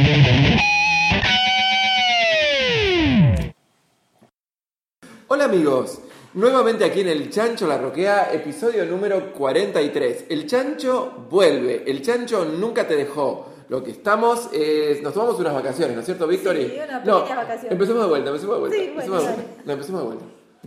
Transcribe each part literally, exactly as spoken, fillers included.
Hola amigos, nuevamente aquí en El Chancho La Roquea, episodio número cuarenta y tres. El Chancho vuelve, el Chancho nunca te dejó. Lo que estamos es, nos tomamos unas vacaciones, ¿no es cierto, Victory? Sí, unas no, pequeñas vacaciones. Empecemos de vuelta, empecemos de vuelta. Sí, empecemos bueno, de vuelta. No, empecemos de vuelta.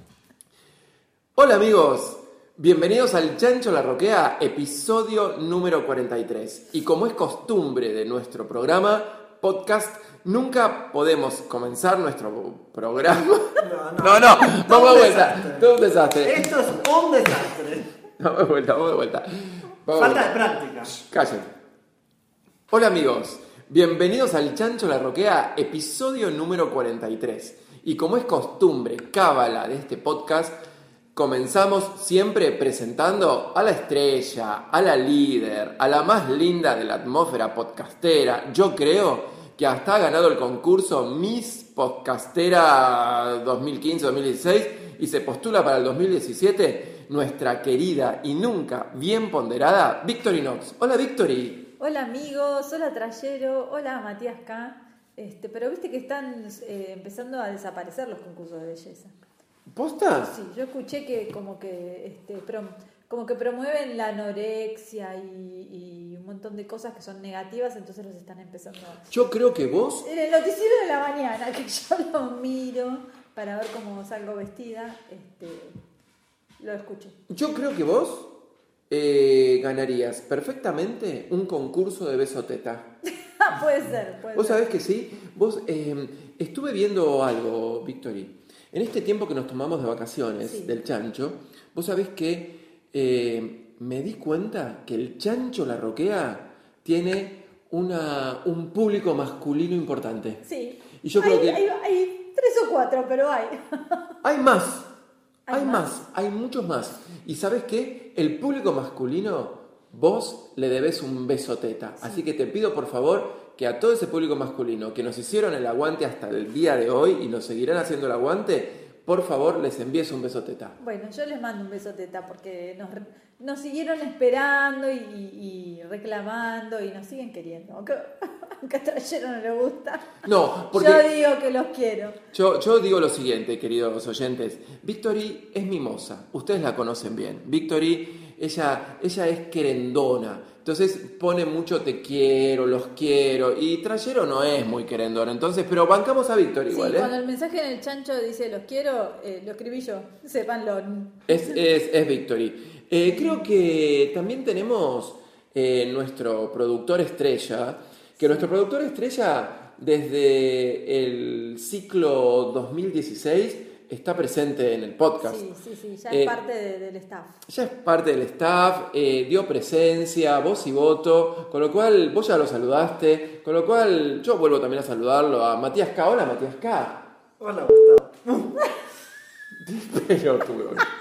Hola amigos, bienvenidos al Chancho La Roquea, episodio número cuarenta y tres. Y como es costumbre de nuestro programa, podcast, nunca podemos comenzar nuestro programa. No, no, no, no, vamos de vuelta. desastre. Todo un desastre. Esto es un desastre. Vamos de vuelta, vamos de vuelta. Vamos Falta de de vuelta. práctica. Cállate. Hola amigos, bienvenidos al Chancho La Roquea, episodio número cuarenta y tres. Y como es costumbre, cábala de este podcast, comenzamos siempre presentando a la estrella, a la líder, a la más linda de la atmósfera podcastera. Yo creo que hasta ha ganado el concurso Miss Podcastera dos mil quince dos mil dieciséis y se postula para el dos mil diecisiete nuestra querida y nunca bien ponderada Victorinox. Hola Victory. Hola amigos, hola Trayero, hola Matías K. Este, pero viste que están eh, empezando a desaparecer los concursos de belleza. ¿Posta? Sí, yo escuché que como que este, prom- como que promueven la anorexia y, y un montón de cosas que son negativas, entonces los están empezando a... Yo creo que vos... En el noticiero de la mañana, que yo lo miro para ver cómo salgo vestida, este, lo escuché. Yo creo que vos eh, ganarías perfectamente un concurso de beso teta. puede ser, puede Vos ser. sabés que sí. Vos eh, estuve viendo algo, Victory. En este tiempo que nos tomamos de vacaciones Sí. del Chancho, vos sabés que eh, me di cuenta que el Chancho La Roquea tiene una, un público masculino importante. Sí. Y yo hay, creo que hay, hay tres o cuatro, pero hay. hay más. ¿Hay Hay más? más, hay muchos más. ¿Y sabes qué? El público masculino, vos le debes un beso teta. Sí. Así que te pido por favor que a todo ese público masculino que nos hicieron el aguante hasta el día de hoy y nos seguirán haciendo el aguante, por favor les envíes un beso teta. Bueno, yo les mando un beso teta porque nos, nos siguieron esperando y, y reclamando y nos siguen queriendo. Aunque, aunque a Trayero no le gusta. No, porque Yo digo que los quiero. yo, yo digo lo siguiente, queridos oyentes. Victory es mimosa, ustedes la conocen bien. Victory, ella, ella es querendona. Entonces pone mucho te quiero, los quiero. Y Trayero no es muy querendona. Entonces, pero bancamos a Victory Sí, igual, ¿eh? cuando el mensaje en el chancho dice los quiero, eh, lo escribí yo. Sépanlo. Es, es, es Victory. Eh, creo que también tenemos eh, nuestro productor estrella. Que nuestro productor estrella, desde el ciclo dos mil dieciséis, está presente en el podcast. Sí, sí, sí, ya Eh, es parte de- del staff. Ya es parte del staff, eh, dio presencia, voz y voto, con lo cual vos ya lo saludaste, con lo cual yo vuelvo también a saludarlo a Matías K. Hola Matías K. Hola, Gustavo. Pero tú,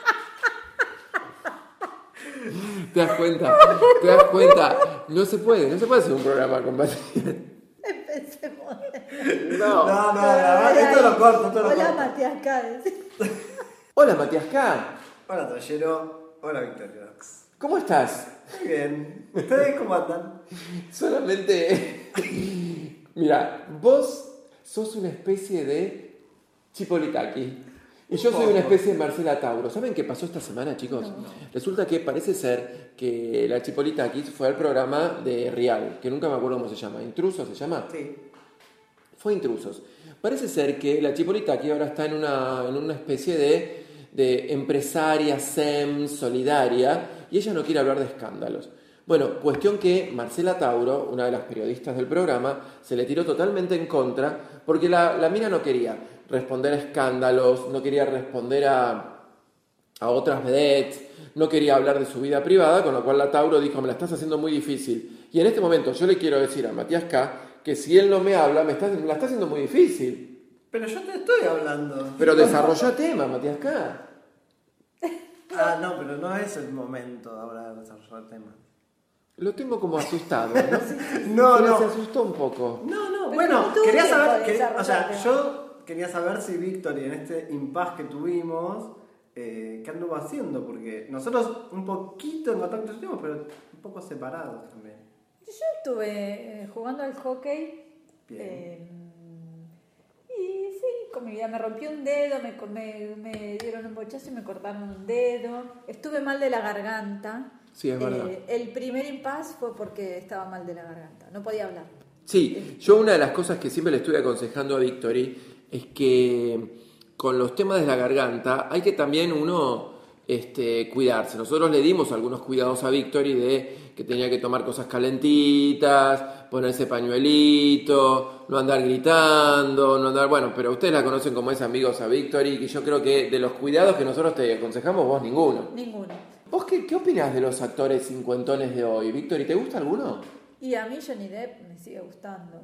¿te das cuenta? ¿Te das cuenta? No se puede, no se puede hacer un programa con Matías. Empecemos. No. No, no, la verdad, esto lo corto, esto lo Hola corto. Matías K. Hola Matías K. Hola, Trayero. Hola, Victorinox. ¿Cómo estás? Muy bien. ¿Ustedes cómo andan? Solamente... Mira, vos sos una especie de Chipolitaki. Y yo soy una especie de Marcela Tauro. ¿Saben qué pasó esta semana, chicos? No. Resulta que parece ser que la Chipolitaki fue al programa de Real, que nunca me acuerdo cómo se llama. ¿Intrusos se llama? Sí. Fue Intrusos. Parece ser que la Chipolitaki ahora está en una, en una especie de, de empresaria SEM solidaria y ella no quiere hablar de escándalos. Bueno, cuestión que Marcela Tauro, una de las periodistas del programa, se le tiró totalmente en contra porque la, la mina no quería responder a escándalos, no quería responder a, a otras vedettes, no quería hablar de su vida privada, con lo cual la Tauro dijo, me la estás haciendo muy difícil. Y en este momento yo le quiero decir a Matías K. que si él no me habla, me, está, me la está haciendo muy difícil. Pero yo te estoy hablando. Pero desarrolla tema, Matías K. Ah, no, pero no es el momento ahora de desarrollar el tema. Lo tengo como asustado, ¿no? No, Se, no. se asustó un poco. No, no, Pero bueno, no tuvo quería tiempo saber, de que- o sea, desarrollarte. yo quería saber si Victory en este impasse que tuvimos, eh, ¿qué anduvo haciendo? Porque nosotros un poquito en contacto estuvimos, pero un poco separados también. Yo estuve eh, jugando al hockey Bien. Eh, y sí, con mi vida me rompió un dedo, me, me, me dieron un bochazo y me cortaron un dedo. Estuve mal de la garganta. Sí, es verdad. Eh, el primer impas fue porque estaba mal de la garganta, no podía hablar. Sí, yo una de las cosas que siempre le estoy aconsejando a Victory es que con los temas de la garganta hay que también uno este, cuidarse. Nosotros le dimos algunos cuidados a Victory de que tenía que tomar cosas calentitas, ponerse pañuelito, no andar gritando, no andar... Bueno, pero ustedes la conocen como es amigos a Victory y yo creo que de los cuidados que nosotros te aconsejamos, vos ninguno. Ninguno. ¿Vos qué, qué opinás de los actores cincuentones de hoy? Victory, ¿te gusta alguno? Y a mí Johnny Depp me sigue gustando.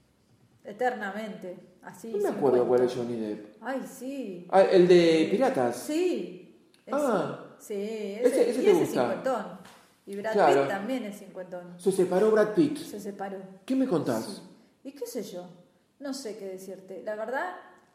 Eternamente. Así. No me acuerdo cuál es Johnny Depp. Ay, sí. Ah, el de Piratas. Sí. Ese. Ah. Sí, ese, Ese- ese y te ese gusta. cincuentón. Y Brad Claro. Pitt también es cincuentón. Se separó Brad Pitt. Se separó. ¿Qué me contás? Sí. ¿Y qué sé yo? No sé qué decirte. La verdad,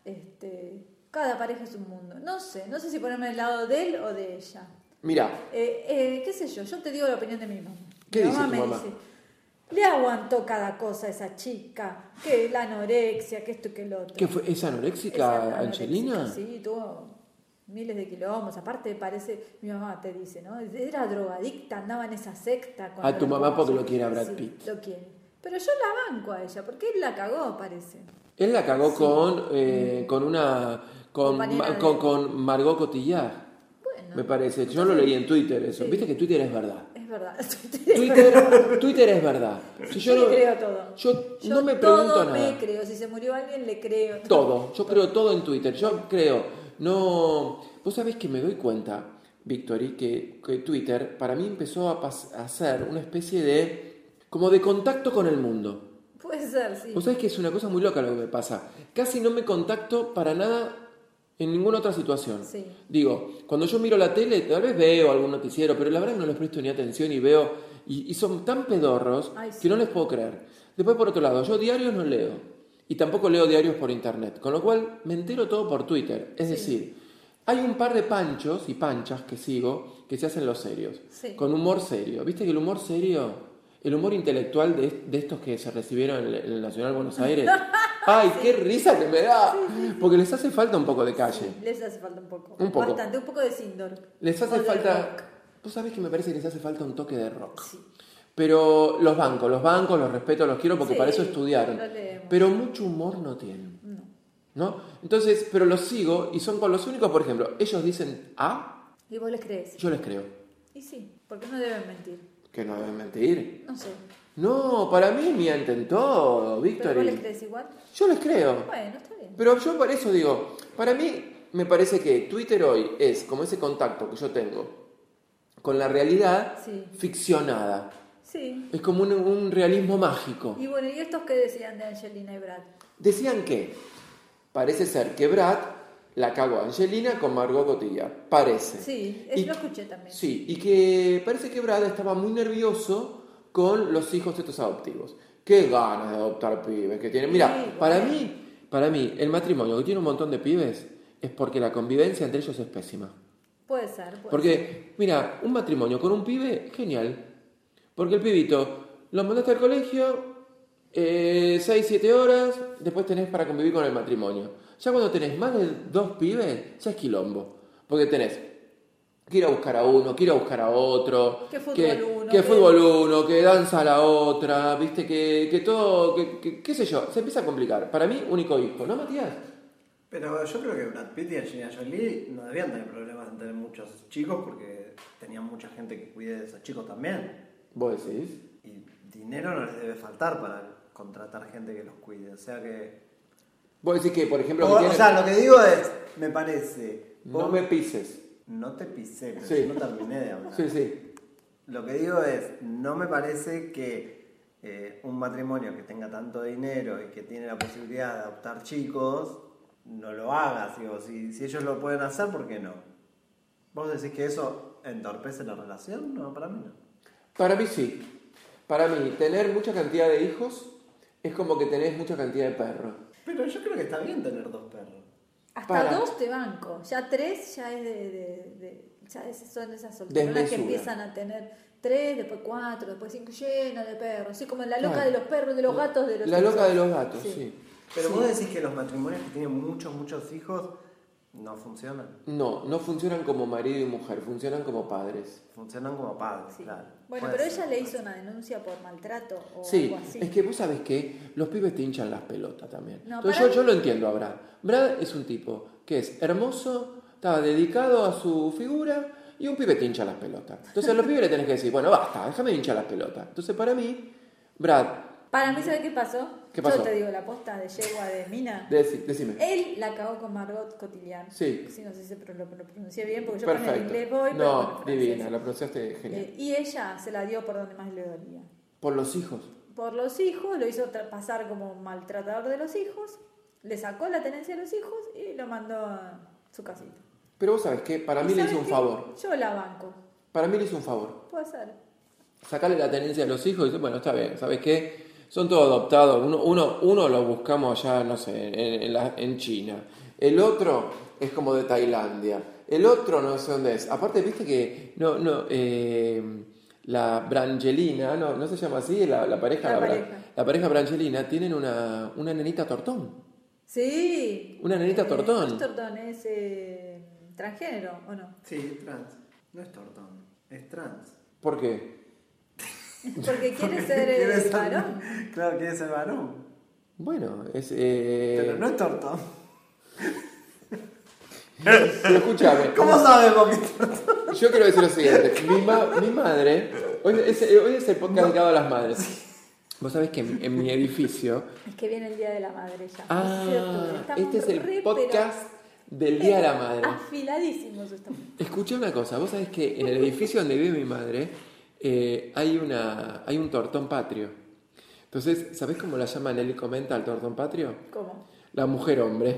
este, cada pareja es un mundo. No sé, no sé si ponerme del lado de él o de ella. Mirá, Eh, eh, ¿Qué sé yo? Yo te digo la opinión de mi mamá. ¿Qué mi dice mamá tu me mamá? dice, le aguantó cada cosa a esa chica, que la anorexia, que esto y que lo otro. ¿qué fue? ¿Es anoréxica Esa Angelina? anoréxica, sí, tuvo miles de kilómetros. Aparte parece, mi mamá te dice, ¿no? Era drogadicta, andaba en esa secta. A tu mamá porque lo quiere a Brad Sí, Pitt. lo quiere. Pero yo la banco a ella, porque él la cagó, parece. Él la cagó Sí. con, eh, con una... Con, Compañera ma- de- con, con Margot Cotillard, Bueno. me parece. Yo lo leí en Twitter eso. Sí. Viste que Twitter es verdad. Es verdad. Twitter, Twitter es verdad. Si Yo no- le creo todo. Yo, Yo no me pregunto todo nada. me creo. Si se murió alguien, le creo. Todo, yo creo todo en Twitter. Yo creo, no. Vos sabés que me doy cuenta, Victory, que, que Twitter para mí empezó a, pas- a ser una especie de. Como de contacto con el mundo. Puede ser, sí. Vos sabés que es una cosa muy loca lo que me pasa. Casi no me contacto para nada en ninguna otra situación. Sí. Digo, cuando yo miro la tele, tal vez veo algún noticiero, pero la verdad que no les presto ni atención y veo. Y, y son tan pedorros Ay, sí. que no les puedo creer. Después, por otro lado, yo diarios no leo. Y tampoco leo diarios por internet. Con lo cual, me entero todo por Twitter. Es Sí. decir, hay un par de panchos y panchas que sigo que se hacen los serios. Sí. Con humor serio. ¿Viste que el humor serio, el humor intelectual de, de estos que se recibieron en el, en el Nacional Buenos Aires? ¡Ay, qué risa que me da! Porque les hace falta un poco de calle. Sí, les hace falta un poco. Un poco. Bastante, un poco de Sindor. Les O hace de falta... rock. Vos sabés que me parece que les hace falta un toque de rock. Sí. Pero los bancos, los bancos, los respeto, los quiero porque Sí, para eso estudiaron. lo leemos. Pero mucho humor no tienen. No. ¿No? Entonces, pero los sigo y son con los únicos, por ejemplo, ellos dicen A, ¿Y vos les crees? yo les creo. Y sí, porque no deben mentir. Que no deben mentir. No sé. No, para mí mienten todo, ¿Pero vos les Victory. crees igual? Yo les creo. Bueno, está bien. Pero yo por eso digo, para mí me parece que Twitter hoy es como ese contacto que yo tengo con la realidad Sí. ficcionada. Sí. Es como un, un realismo mágico. Y bueno, ¿y estos qué decían de Angelina y Brad? Decían que parece ser que Brad la cagó a Angelina con Margot Cotillard. Parece. Sí, Y- eso lo escuché también. Sí, y que parece que Brad estaba muy nervioso con los hijos estos adoptivos. Qué ganas de adoptar pibes que tienen. Mira, Sí, para bueno. mí, para mí, el matrimonio que tiene un montón de pibes es porque la convivencia entre ellos es pésima. Puede ser, puede ser. Porque, mira, un matrimonio con un pibe, genial. Porque el pibito lo mandaste al colegio, eh, seis, siete horas, después tenés para convivir con el matrimonio. Ya cuando tenés más de dos pibes, ya es quilombo. Porque tenés que ir a buscar a uno, que ir a buscar a otro, Que fútbol que, uno, que que- fútbol uno, que danza la otra, viste, que, que todo, que, que- qué sé yo, se empieza a complicar. Para mí, único hijo, ¿no, Matías? Pero yo creo que Brad Pitt y Angelina Jolie no deberían tener problemas en tener muchos chicos porque tenían mucha gente que cuide de esos chicos también. ¿Vos decís? Y dinero no les debe faltar para contratar gente que los cuide. O sea que... Vos decís que, por ejemplo, O, que o tiene- sea, lo que digo es, me parece... no me pises. No te pisé, pero Sí. yo no terminé de hablar. Sí, sí. Lo que digo es, no me parece que eh, un matrimonio que tenga tanto dinero y que tiene la posibilidad de adoptar chicos, no lo haga. Digo, si, si ellos lo pueden hacer, ¿por qué no? ¿Vos decís que eso entorpece la relación? No, para mí no. Para mí sí. Para mí, tener mucha cantidad de hijos es como que tenés mucha cantidad de perros. Pero yo creo que está bien tener dos perros. Hasta para- dos te banco. Ya tres ya es de, de- de- ya es- son esas solteronas que Desmesura. empiezan a tener tres, después cuatro, después cinco, llena de perros. Así como la loca Claro. de los perros, de los gatos, de los La hijos. loca de los gatos, Sí. sí. Pero Sí. vos decís que los matrimonios que tienen muchos, muchos hijos no funcionan. No, no funcionan como marido y mujer, funcionan como padres. Funcionan como padres, Sí. claro. Bueno, Puede pero ser, ella le puede hizo ser. una denuncia por maltrato o Sí, algo así. es que vos sabés que los pibes te hinchan las pelotas también. No, Entonces para yo, yo mí- lo entiendo a Brad. Brad es un tipo que es hermoso, estaba dedicado a su figura y un pibe te hincha las pelotas. Entonces a los pibes le tenés que decir, bueno, basta, déjame hinchar las pelotas. Entonces para mí, Brad, Para mí, ¿sabes qué pasó? ¿Qué pasó? Yo te digo, la posta de yegua de Mina. deci- decime. Él la cagó con Margot Cotillard. Sí. Sí, no sé si pro- lo, lo pronuncié bien porque yo con el Perfecto. inglés voy. pero No, con el francés. divina, la pronunciaste genial. Eh, y ella se la dio por donde más le dolía. Por los hijos. Por los hijos, lo hizo tra- pasar como maltratador de los hijos, le sacó la tenencia de los hijos y lo mandó a su casita. Pero vos sabés que para ¿Y mí le sabes hizo un qué? favor. Yo la banco. Para mí le hizo un favor. Puede ser. Sacarle la tenencia a los hijos y decir, bueno, está bien, ¿sabes qué? Son todos adoptados. Uno, uno, uno lo buscamos allá, no sé, en, en, la- en China. El otro es como de Tailandia. El otro no sé dónde es. Aparte, viste que no, no, eh, la Brangelina, no, no se llama así, la, la pareja, La la, Bra- pareja. la pareja Brangelina tienen una, una nenita tortón. Sí. Una nenita Eh, tortón. No es tortón, es eh, transgénero, ¿o no? Sí, trans. No es tortón, es trans. ¿Por qué? Porque quiere ser Quiere eh, ser- varón. Claro, quiere ser varón. Bueno, es... Eh... Pero no es tortón. Pero escúchame. ¿Cómo sabemos que es tortón? Yo quiero decir lo siguiente, mi, ma- mi madre, hoy es, hoy es el podcast dedicado a las madres. Vos sabés que en, en mi edificio, Es que viene el Día de la Madre ya. ah, Es cierto, estamos este es re, el podcast del Día de la Madre. pero Afiladísimos estamos. Escuché una cosa, vos sabés que en el edificio donde vive mi madre eh, hay, una, hay un tortón patrio. Entonces, ¿sabés cómo la llama Nelly Comenta al tortón patrio? ¿Cómo? La mujer hombre.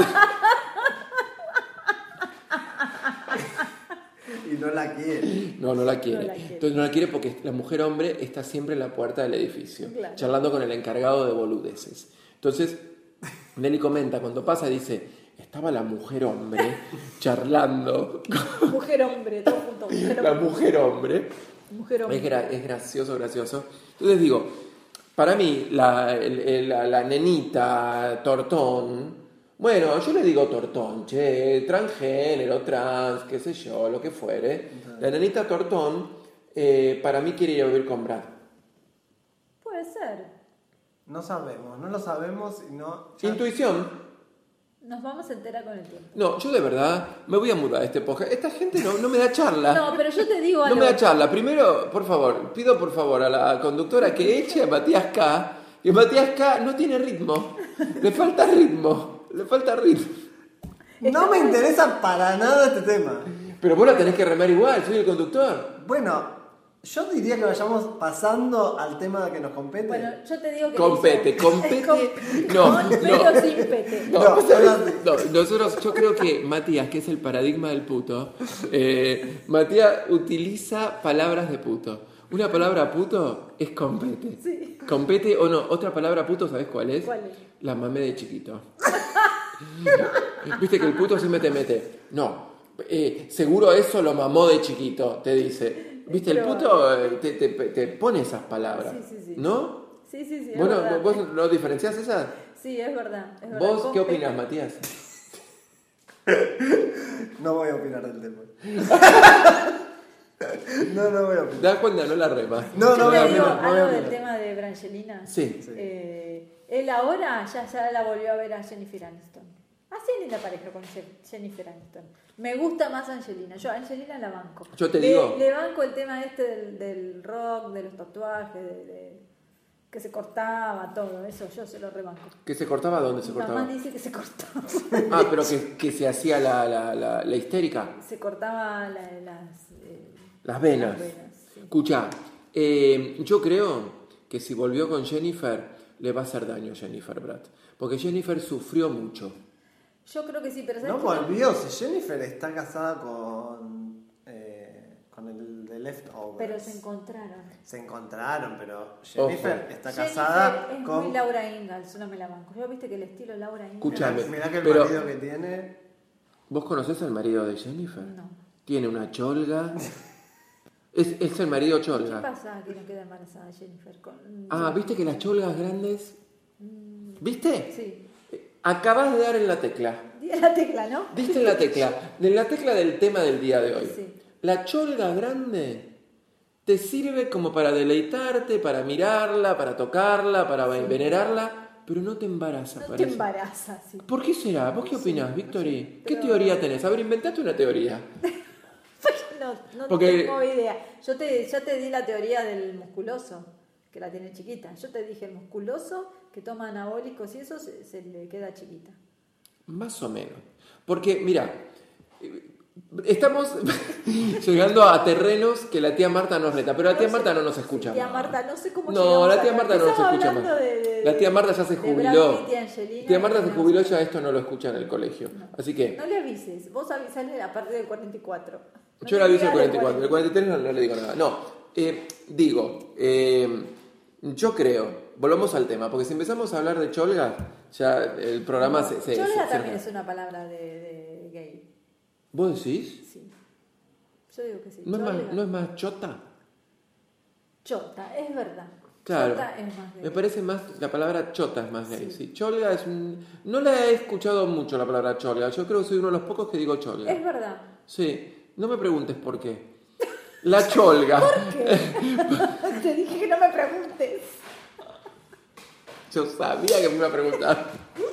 Y no la quiere. No, no la quiere. No la quiere. Entonces no la quiere porque la mujer hombre está siempre en la puerta del edificio, Claro. charlando con el encargado de boludeces. Entonces, Nelly comenta, cuando pasa, dice, estaba la mujer hombre charlando con Mujer hombre, todo junto. Mujer la hombre. mujer hombre. Mujer hombre. Es, gra- es gracioso, gracioso. Entonces digo, para mí, la, el- el- la, la nenita tortón, bueno, yo le digo tortón, che, transgénero, trans, qué sé yo, lo que fuere. La nenita tortón, eh, para mí quiere ir a vivir con Brad. Puede ser. No sabemos, no lo sabemos y no. ya- Intuición. Nos vamos a enterar con el tiempo. No, yo de verdad me voy a mudar a este podcast. Esta gente no, no me da charla. No, pero yo te digo No algo. me da charla. Primero, por favor, pido por favor a la conductora que eche a Matías K. Que Matías K no tiene ritmo. Le falta ritmo. Le falta ritmo. No me interesa para nada este tema. Pero vos la tenés que remar igual, soy el conductor. Bueno, yo diría que vayamos pasando al tema que nos compete. Bueno, yo te digo que. Compete, hizo- compete. Con- No, con, pero no. sin pete. No, No, vos sabés- ahora sí. no, nosotros, yo creo que Matías, que es el paradigma del puto, eh, Matías utiliza palabras de puto. Una palabra puto es compete. Sí. Compete o no, otra palabra puto, ¿sabes cuál es? ¿Cuál es? La mamé de chiquito. Viste que el puto siempre te mete. No, eh, seguro eso lo mamó de chiquito, te dice. Viste, el Pero- puto eh, te, te- te pone esas palabras. Sí, sí, sí. ¿No? Sí, sí, sí. Es Bueno, verdad. ¿vos no diferenciás esas? Sí, es verdad. Es verdad. ¿Vos qué Compete. opinas, Matías? No voy a opinar del tema. No, no voy a opinar. ¿Te das cuenta? No la remas. No, Yo no voy a te digo opinar. No voy a algo del opinar. tema de Brangelina. Sí. Sí. Eh, él ahora ya, ya la volvió a ver a Jennifer Aniston. Así linda pareja con Je- Jennifer Aniston. Me gusta más Angelina. Yo a Angelina la banco. Yo te le, digo- Le banco el tema este del, del rock, de los tatuajes, de, de- que se cortaba, todo. Eso yo se lo rebanco. ¿Que se cortaba? ¿Dónde se Mi mamá cortaba? dice que se cortaba. Ah, pero que, que se hacía la, la, la, la histérica. Se cortaba la- las, eh, Las venas. las venas, sí. Escucha, eh, yo creo que si volvió con Jennifer, le va a hacer daño a Jennifer Brad. Porque Jennifer sufrió mucho. Yo creo que sí, pero ¿sabes No qué? volvió, si Jennifer está casada con, eh, con el de Leftovers. Pero se encontraron. Se encontraron, pero Jennifer Ojo. está Jennifer casada es con... muy Laura Ingalls, no me la banco. Yo viste que el estilo Laura Ingalls. Escuchame. Mirá que el Pero- marido que tiene... ¿Vos conocés al marido de Jennifer? No. Tiene una cholga. Es, es el marido ¿Qué cholga. pasa que no queda embarazada Jennifer? Con... Ah, ¿viste que las cholgas grandes? ¿Viste? Sí. Acabas de dar en la tecla. Di la tecla, ¿no? Diste en la tecla. En la tecla del tema del día de hoy. Sí. La cholga grande te sirve como para deleitarte, para mirarla, para tocarla, para venerarla, pero no te embaraza, No te parece. embaraza, sí. ¿Por qué será? ¿Vos qué Sí, opinás, no Victory? sé, ¿Qué pero- teoría tenés? A ver, inventate una teoría. No, no Porque- tengo idea. Yo te, yo te di la teoría del musculoso, que la tiene chiquita. Yo te dije el musculoso que toma anabólicos y eso se, se le queda chiquita. Más o menos. Porque, mira, estamos llegando a terrenos que la tía Marta nos reta, pero la tía Marta no nos escucha Tía más. Marta, no sé cómo No, llegamos la acá. tía Marta no nos Empezamos escucha más. hablando de- de- La tía Marta ya se de jubiló. Brad Pitt y Angelina Tía y Marta se terminamos jubiló, acá. ya esto no lo escucha en el colegio. Así que No le avises, vos avisale a partir del cuarenta y cuatro. No yo le le aviso el digas del cuarenta y cuatro, el cuarenta y tres no, no le digo nada. No, eh, digo, eh, yo creo, volvamos al tema, porque si empezamos a hablar de cholgas, ya el programa se... se Cholga se- también se- es una palabra de, de gay. ¿Vos decís? Sí. Yo digo que sí. ¿No es, más, Cholga. ¿No es más chota? Chota, es verdad. Claro, Chota es más gay. me parece más, la palabra chota es más gay, Sí. sí. Cholga es un... No la he escuchado mucho la palabra cholga, yo creo que soy uno de los pocos que digo cholga. Es verdad. Sí, no me preguntes por qué. La cholga. Te dije que no me preguntes. Yo sabía que me iba a preguntar.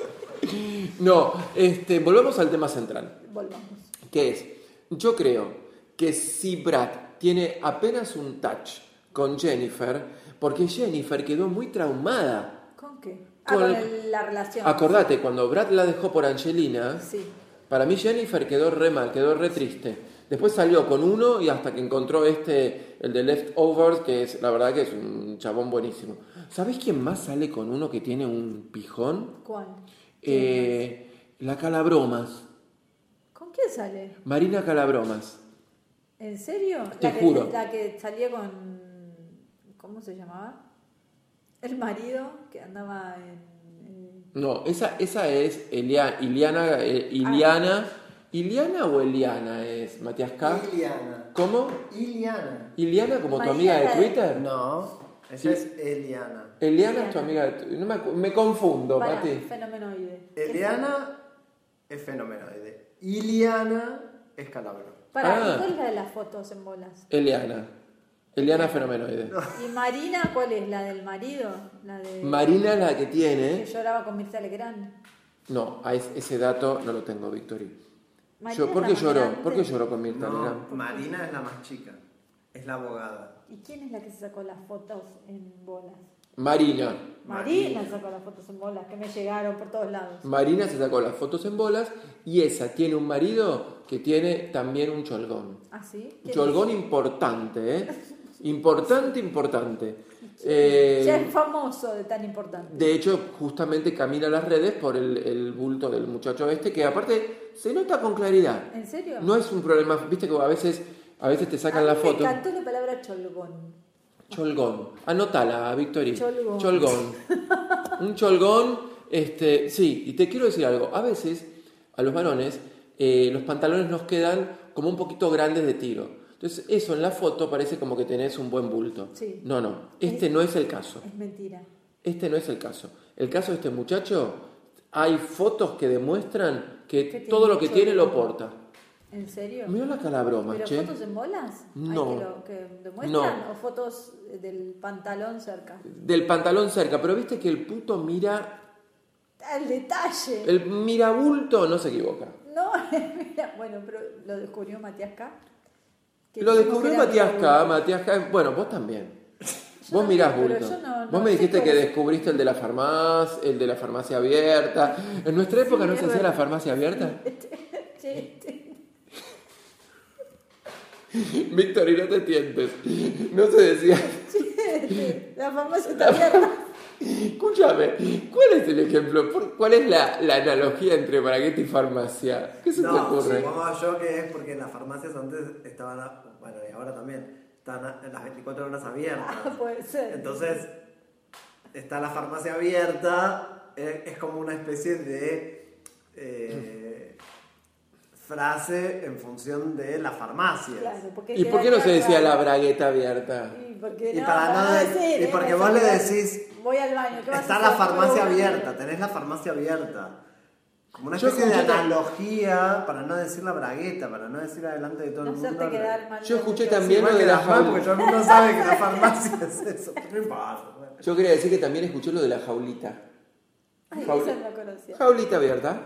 No, este, volvemos al tema central, Volvamos. que es, yo creo que si Brad tiene apenas un touch con Jennifer, porque Jennifer quedó muy traumada. ¿Con qué? Ah, Con con el- el- la relación. Acordate, cuando Brad la dejó por Angelina, Sí. para mí Jennifer quedó re mal, quedó re triste. Después salió con uno y hasta que encontró este, el de Leftovers, que es, la verdad que es un chabón buenísimo. ¿Sabés quién más sale con uno que tiene un pijón? ¿Cuál? Eh, la Calabromas. ¿Con quién sale? Marina Calabromas. ¿En serio? Te la que, juro. La que salía con... ¿Cómo se llamaba? El marido que andaba en... en- No, esa, esa es Elia- Iliana, eh, Iliana. ¿Iliana o Eliana es Matías K? Iliana. ¿Cómo? Iliana. ¿Iliana como tu María amiga de la de- Twitter? No, esa es Eliana. Eliana es tu amiga de Twitter. No me, acu- me confundo, Pará, Mati. fenomenoide. Eliana es fenomenoide. Iliana es calabro. Para, Ah. ¿cuál es la de las fotos en bolas? Eliana. Eliana Fenomenoide. ¿Y Marina cuál es? ¿La del marido? ¿La de Marina la que que tiene... lloraba con Mirta Legrand? No, a es- ese dato no lo tengo, Victoria. Marina Yo, ¿Por es qué la lloró? más ¿Por qué grande. lloró con Mirta Legrand? No, Marina es la más chica. Es la abogada. ¿Y quién es la que se sacó las fotos en bolas? Marina. Marina sacó las fotos en bolas, que me llegaron por todos lados. Marina se sacó las fotos en bolas y esa tiene un marido que tiene también un cholgón. ¿Ah, sí? Un ¿Quién cholgón es? importante, ¿eh? Importante, importante. Ya Eh, es famoso de tan importante. de hecho, justamente camina las redes por el, el bulto del muchacho este, que aparte se nota con claridad. ¿En serio? No es un problema, viste que a veces, a veces te sacan A la mí foto. Me encantó la palabra cholgón. Cholgón. Anótala, Victoria. Cholgón. Cholgón. Un cholgón, este, sí, y te quiero decir algo. A veces, a los varones, eh, los pantalones nos quedan como un poquito grandes de tiro. Entonces, eso en la foto parece como que tenés un buen bulto. Sí. No, no. Este Es- no es el caso. Es mentira. Este no es el caso. El caso de este muchacho, hay fotos que demuestran que Que tiene todo lo que mucho tiene lo bulto. porta. ¿En serio? Mira la calabroma, ¿Pero che. fotos en bolas? No. ¿Hay que, lo, que demuestran? No. ¿O fotos del pantalón cerca? Del pantalón cerca, pero viste que el puto mira, ¡El detalle! el mirabulto no se equivoca. No, mira, bueno, pero lo descubrió Matías K. que Lo dijimos descubrió que era Matías mi K, bulto. Matías K, bueno, vos también. Yo Vos mirás también, pero bulto. yo no- no Vos me sé dijiste cuál que es. descubriste el de la farmacia, el de la farmacia abierta. En nuestra época Sí, no es se hacía verdad. la farmacia abierta. Che, este- Víctor, y no te tientes. No se decía. che, la farmacia está abierta. Escúchame, ¿cuál es el ejemplo? ¿Por- ¿Cuál es la, la analogía entre Bragueta y farmacia? ¿Qué se te No, ocurre? supongo yo que es porque las farmacias antes estaban, a- bueno, y ahora también, están a- las veinticuatro horas abiertas. Ah, puede ser. Entonces, está la farmacia abierta, eh, es como una especie de eh, frase en función de las farmacias. Claro, porque ¿Y por qué no se decía raro. la bragueta abierta? Y, porque Y no, para no de- decir, y ¿eh? porque Me vos le salió- decís, voy al baño, ¿qué vas a está hacer? la farmacia Voy. abierta, tenés la farmacia abierta. Como una Yo especie de escuché ta- analogía para no decir la bragueta, para no decir adelante de todo No el mundo. hacerte quedar mal. Yo escuché mucho. también- Igual lo de que la las mal, jaula. porque todo el mundo sabe que la farmacia es eso. No importa. Yo quería decir que también escuché lo de la jaulita. Ay, Jauli- esa no conocía. Jaulita abierta.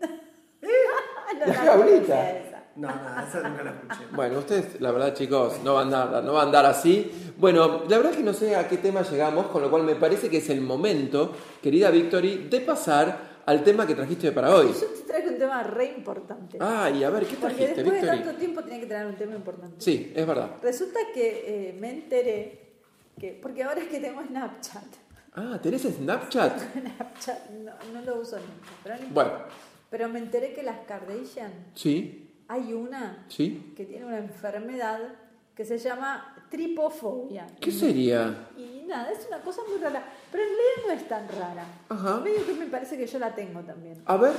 Ah, no, La no jaulita. conocía esa. No, no, esa nunca la escuché. Bueno, ustedes, la verdad, chicos, no van a andar, no van a andar así. Bueno, la verdad es que no sé a qué tema llegamos, con lo cual me parece que es el momento, querida Victory, de pasar al tema que trajiste para hoy. Yo te traigo un tema re importante. Ay, a ver, ¿qué Porque trajiste, después de Victory? tanto tiempo tenía que traer un tema importante. Sí, es verdad. Resulta que eh, me enteré que, porque ahora es que tengo Snapchat. Ah, ¿tenés Snapchat? Snapchat no, no lo uso nunca, pero, no Bueno, importa. Pero me enteré que las Kardashian, sí, hay una sí. que tiene una enfermedad que se llama tripofobia. ¿Qué sería? Y nada, es una cosa muy rara, pero en realidad no es tan rara. Ajá. Medio que me parece que yo la tengo también. A ver.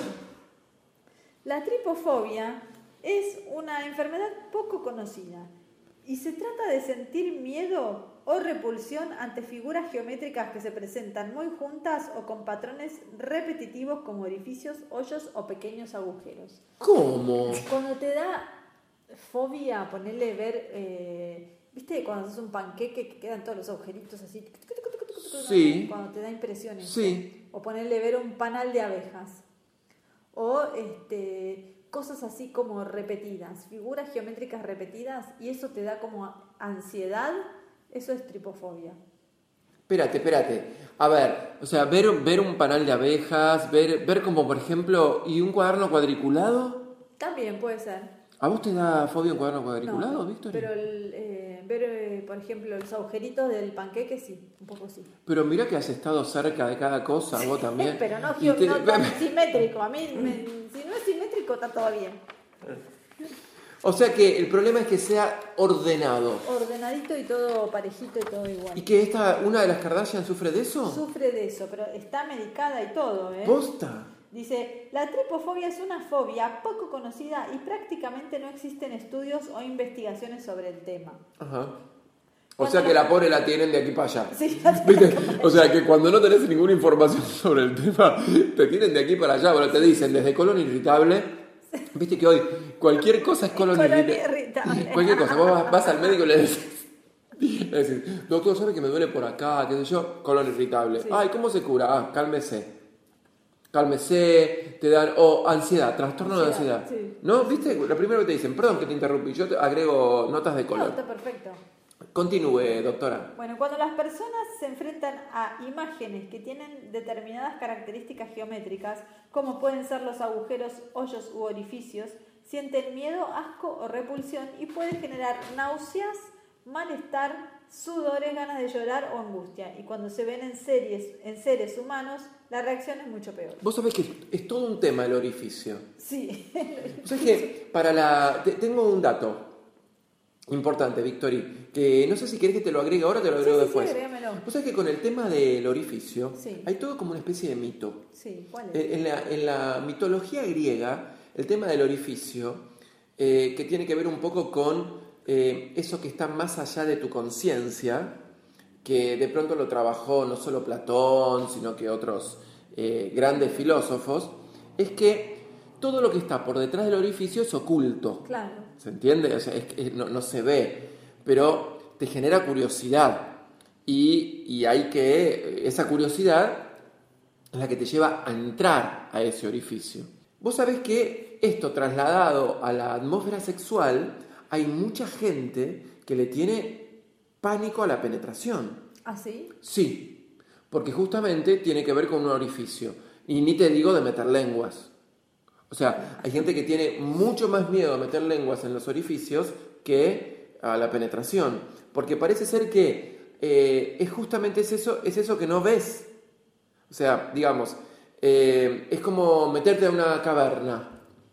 La tripofobia es una enfermedad poco conocida y se trata de sentir miedo o repulsión ante figuras geométricas que se presentan muy juntas o con patrones repetitivos como orificios, hoyos o pequeños agujeros. ¿Cómo? Cuando te da fobia ponerle ver, eh, ¿viste? Cuando haces un panqueque que quedan todos los agujeritos así. Sí. Cuando te da impresiones. Sí. O ponerle ver un panal de abejas. O este, cosas así como repetidas, figuras geométricas repetidas, y eso te da como ansiedad, eso es tripofobia. Espérate, espérate. A ver, o sea, ver, ver un panal de abejas, ver, ver como por ejemplo, ¿y un cuaderno cuadriculado? También puede ser. ¿A vos te da fobia un cuaderno cuadriculado, No, Víctor? pero el, eh, ver, eh, por ejemplo, los agujeritos del panqueque, sí, un poco sí. Pero mira que has estado cerca de cada cosa, vos también. Pero no, Y te- no tan simétrico. A mí, me- si no es simétrico, está todo bien. O sea que el problema es que sea ordenado. Ordenadito y todo parejito y todo igual. ¿Y que esta, una de las Kardashian sufre de eso? Sufre de eso, pero está medicada y todo, ¿eh? ¿Posta? Dice, la tripofobia es una fobia poco conocida y prácticamente no existen estudios o investigaciones sobre el tema. Ajá. O sea que la pobre la tienen de aquí para allá. Sí, la ¿Viste? O sea que cuando no tenés ninguna información sobre el tema, te tienen de aquí para allá. Bueno, te dicen desde colon irritable. Viste que hoy cualquier cosa es colon, Colon irritable. irritable. Cualquier cosa. Vos vas, vas al médico y le decís, le decís, doctor, ¿sabe que me duele por acá? ¿Qué sé yo? Colon irritable. Sí. Ay, ¿cómo se cura? Ah, cálmese. Cálmese, te dan, o ansiedad, trastorno Ansiedad, de ansiedad. sí. ¿No? ¿Viste? Lo primero que te dicen, perdón que te interrumpí, yo te agrego notas de No, color. está perfecto. Continúe, doctora. Bueno, cuando las personas se enfrentan a imágenes que tienen determinadas características geométricas, como pueden ser los agujeros, hoyos u orificios, sienten miedo, asco o repulsión y puede generar náuseas, malestar, sudores, ganas de llorar o angustia. Y cuando se ven en series, en seres humanos, la reacción es mucho peor. Vos sabés que es todo un tema el orificio. Sí. ¿Sabés que para la... te- tengo un dato importante, Victory, que no sé si querés que te lo agregue ahora o te lo Sí, agrego sí, sí, después. agrégamelo. Vos sabés que con el tema del orificio Sí. hay todo como una especie de mito. Sí, ¿cuál es? En, en la, en la mitología griega, el tema del orificio, eh, que tiene que ver un poco con eh, eso que está más allá de tu conciencia, que de pronto lo trabajó no solo Platón, sino que otros eh, grandes filósofos, es que todo lo que está por detrás del orificio es oculto. Claro. ¿Se entiende? O sea, es que no, no se ve, pero te genera curiosidad. Y, y hay que, esa curiosidad es la que te lleva a entrar a ese orificio. Vos sabés que esto trasladado a la atmósfera sexual, hay mucha gente que le tiene pánico a la penetración. ¿Ah, sí? Sí, porque justamente tiene que ver con un orificio. Y ni te digo de meter lenguas. O sea, hay gente que tiene mucho más miedo a meter lenguas en los orificios que a la penetración. Porque parece ser que eh, es justamente es eso, es eso que no ves. O sea, digamos, eh, es como meterte a una caverna.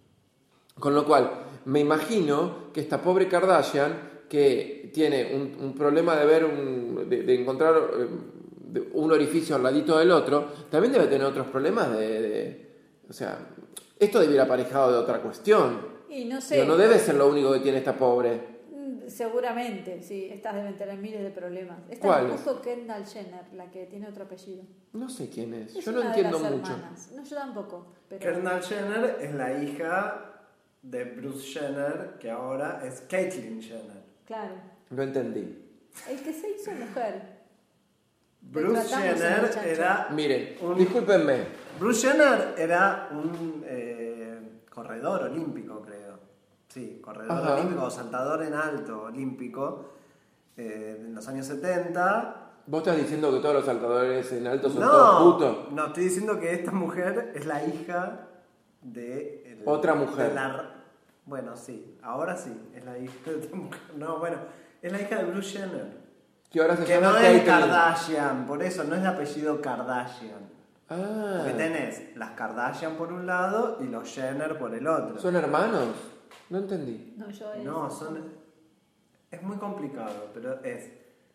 Con lo cual, me imagino que esta pobre Kardashian, que tiene un, un problema de ver, un, de, de encontrar eh, de un orificio al ladito del otro, también debe tener otros problemas de... de o sea, esto debe ir aparejado de otra cuestión. Y no sé. Pero no debe ser lo único que tiene esta pobre. Seguramente, sí, estas deben tener miles de problemas. Esta ¿Cuál? es justo Kendall Jenner, la que tiene otro apellido. No sé quién es, Es yo no una de entiendo las mucho. hermanas. No, yo tampoco. Pero... Kendall Jenner es la hija de Bruce Jenner, que ahora es Caitlyn Jenner. Claro. No entendí. El que se hizo mujer. Bruce tratamos al Jenner muchacho. era... Miren, un- discúlpenme. Bruce Jenner era un eh, corredor olímpico, creo. Sí, corredor Ajá. olímpico o saltador en alto olímpico eh, en los años setenta. ¿Vos estás diciendo que todos los saltadores en alto son No, todos putos? no, estoy diciendo que esta mujer es la hija de... el- Otra mujer. de la- bueno, sí, ahora sí, es la hija de otra mujer. No, bueno, es la hija de Bruce Jenner. Que ahora se Que llama no es Caitlyn. Kardashian, por eso no es de apellido Kardashian. Ah, Porque tenés las Kardashian por un lado y los Jenner por el otro. ¿son hermanos? No entendí. No, yo es- No, son... Es muy complicado, pero es...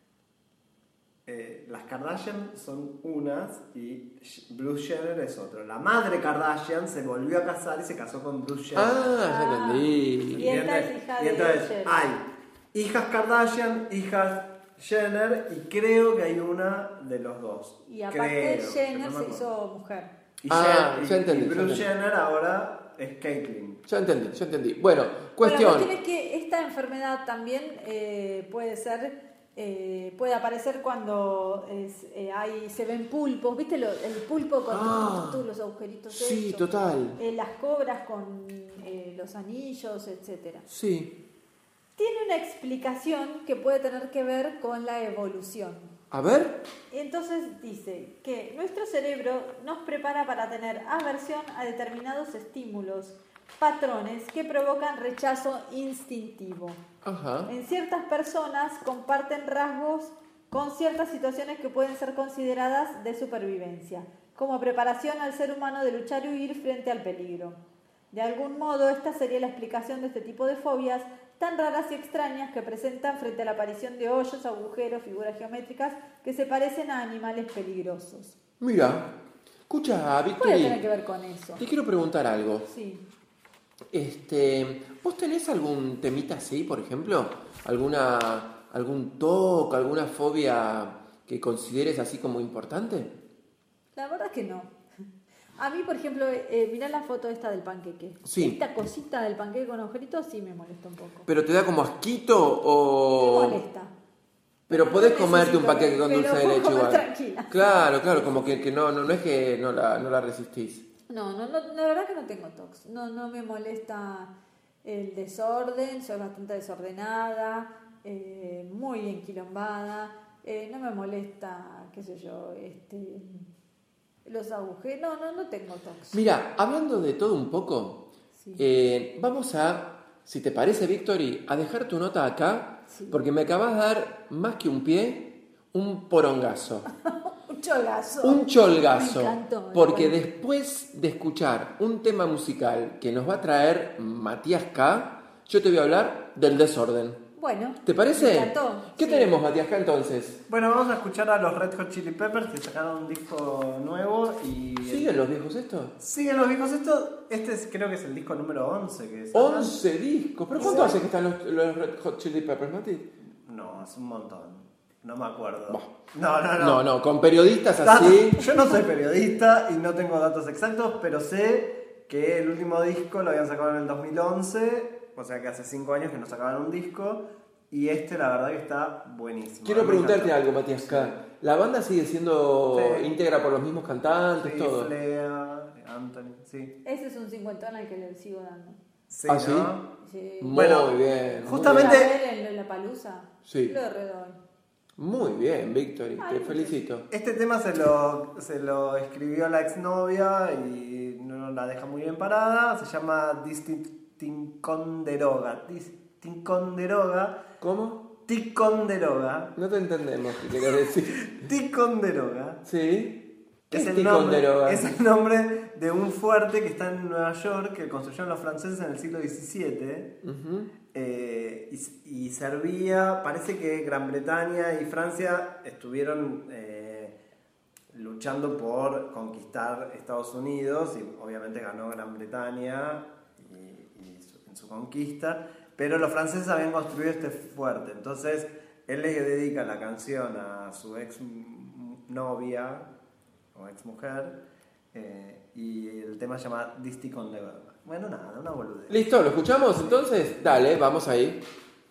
eh, las Kardashian son unas y Bruce Jenner es otro. La madre Kardashian se volvió a casar y se casó con Bruce Jenner. Ah, ya Ah. entendí. Y esta es hija y de entonces Jenner. hay hijas Kardashian, hijas Jenner y creo que hay una de los dos. Y aparte Creo, Jenner no me se acuerdo. hizo mujer. Y, Ah, Jen- y- ya entendí, y ya Bruce entendí. Jenner ahora es Caitlyn. Ya entendí, ya entendí. Bueno, Bueno, cuestión. la cuestión es que esta enfermedad también eh, puede ser, eh, puede aparecer cuando es, eh, hay, se ven pulpos, ¿viste? Lo- el pulpo con Ah, todos los agujeritos Sí, hechos. total. Eh, las cobras con eh, los anillos, etcétera. Sí. Tiene una explicación que puede tener que ver con la evolución. A ver. Entonces dice que nuestro cerebro nos prepara para tener aversión a determinados estímulos, patrones que provocan rechazo instintivo. Ajá. En ciertas personas comparten rasgos con ciertas situaciones que pueden ser consideradas de supervivencia, como preparación al ser humano de luchar y huir frente al peligro. De algún modo, esta sería la explicación de este tipo de fobias tan raras y extrañas que presentan frente a la aparición de hoyos, agujeros, figuras geométricas que se parecen a animales peligrosos. Mira. Escucha, Puede tener que Victory. ver con eso. Te quiero preguntar algo. Sí. Este, ¿vos tenés algún temita así, por ejemplo? ¿Alguna, algún toque, alguna fobia que consideres así como importante? La verdad es que no. A mí, por ejemplo, eh, mirá la foto esta del panqueque. Sí. Esta cosita del panqueque con agujeritos sí me molesta un poco. ¿Pero te da como asquito Me o...? molesta. Pero No podés necesito, comerte un paquete con pero dulce de puedo leche comer igual. tranquila. Claro, claro, como que, que no, no, no es que no la, no la resistís. No, no, no, la verdad que no tengo tox. No, no me molesta el desorden, soy bastante desordenada, eh, muy enquilombada. Eh, no me molesta, qué sé yo, este, los agujeros. No, no, no tengo tox. Mira, hablando de todo un poco, Sí. eh, vamos a, si te parece, Victory, a dejar tu nota acá, Sí. porque me acabas de dar más que un pie, un porongazo. Un cholgazo. Un cholgazo. Me encantó. Porque Bueno. después de escuchar un tema musical que nos va a traer Matías K, yo te voy a hablar del desorden. Bueno. ¿Te parece? Me encantó. ¿Qué Sí. tenemos, Matías K, entonces? Bueno, vamos a escuchar a los Red Hot Chili Peppers que sacaron un disco nuevo y... ¿Siguen los viejos estos? Siguen los viejos estos. Este es, creo que es el disco número once que sacan. once discos. ¿Pero cuánto hace que están los, los Red Hot Chili Peppers, Mati? No, es un montón. No me acuerdo. Bah. No, no, no. No, no, con periodistas Datos- así. Yo no soy periodista y no tengo datos exactos, pero sé que el último disco lo habían sacado en el dos mil once, o sea que hace cinco años que no sacaban un disco, y este la verdad que está buenísimo. Quiero A mí me preguntarte encantó. algo, Matías K. ¿La banda sigue siendo Sí. íntegra por los mismos cantantes, Sí, todo? Flea, Anthony, sí. Ese es un cincuentón al que le sigo dando. Sí, ¿Ah, ¿no? sí? Sí. Muy Bueno, bien. muy justamente- ¿Fui a ver en la palusa? Sí. Lo redoy. Muy bien, Victory, Ay, te felicito. Este tema se lo, se lo escribió la exnovia y no la deja muy bien parada. Se llama Distinconderoga. Distinconderoga. ¿Cómo? Ticonderoga. No te entendemos qué querés decir. Ticonderoga. ¿Sí? ¿Qué Es es el, nombre, Ticonderoga? es el nombre de un fuerte que está en Nueva York, que construyeron los franceses en el siglo diecisiete. Ujú. Eh, y, y servía, parece que Gran Bretaña y Francia estuvieron eh, luchando por conquistar Estados Unidos y obviamente ganó Gran Bretaña y, y- en su conquista, pero los franceses habían construido este fuerte. Entonces él le dedica la canción a su ex novia o ex mujer, eh, y el tema se llama Disty con de Verdad. Bueno, nada, una boludez. Listo, ¿lo escuchamos entonces? Dale, vamos ahí.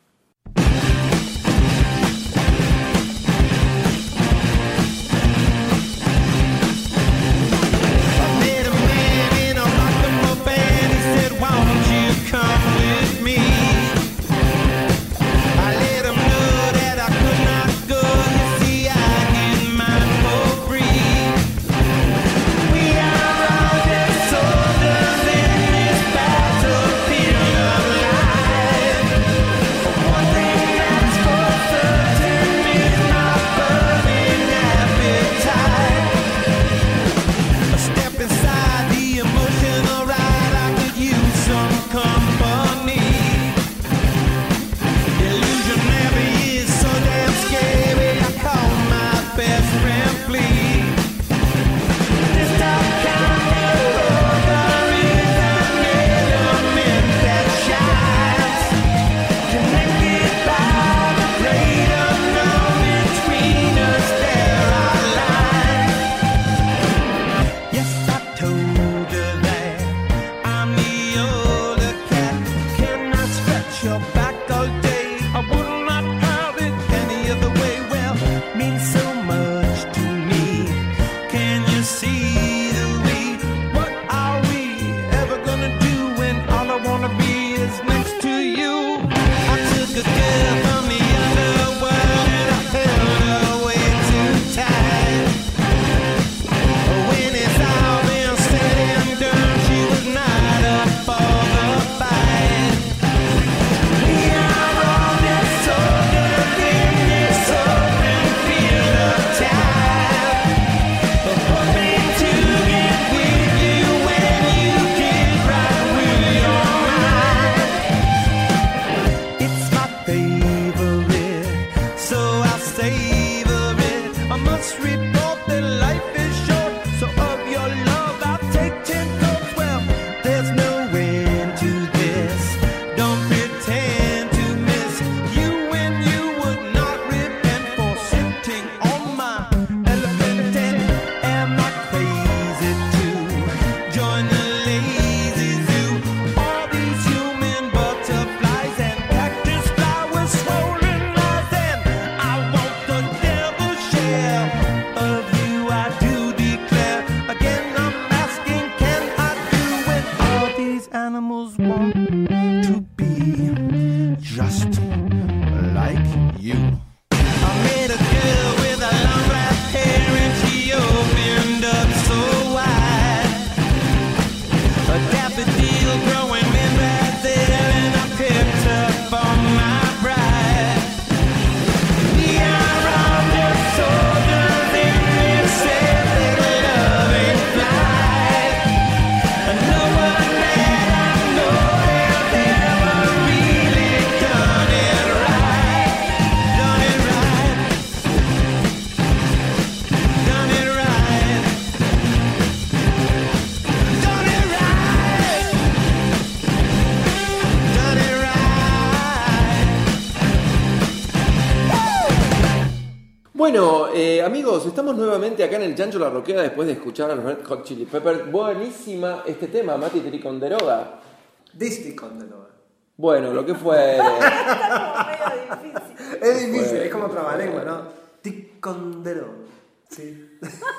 Bueno, eh, amigos, estamos nuevamente acá en el Chancho La Roquera después de escuchar a los Red Hot Chili Peppers. Buenísima este tema, Mati Ticonderoga. Disty con de Verdad. Bueno, lo que fue. Está como medio difícil. Es difícil, es como trabalengua, ¿no? Ticonderoga. Sí.